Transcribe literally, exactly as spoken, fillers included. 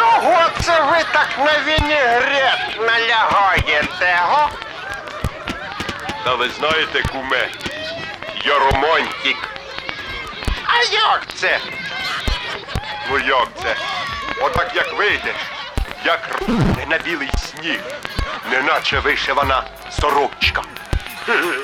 чого це ви так на вінігрет налягаєте, го? Та ви знаєте, куме, я романтик. А як це? Ну як це? Отак як вийдеш, як р**не на білий сніг, неначе вишивана сорочка.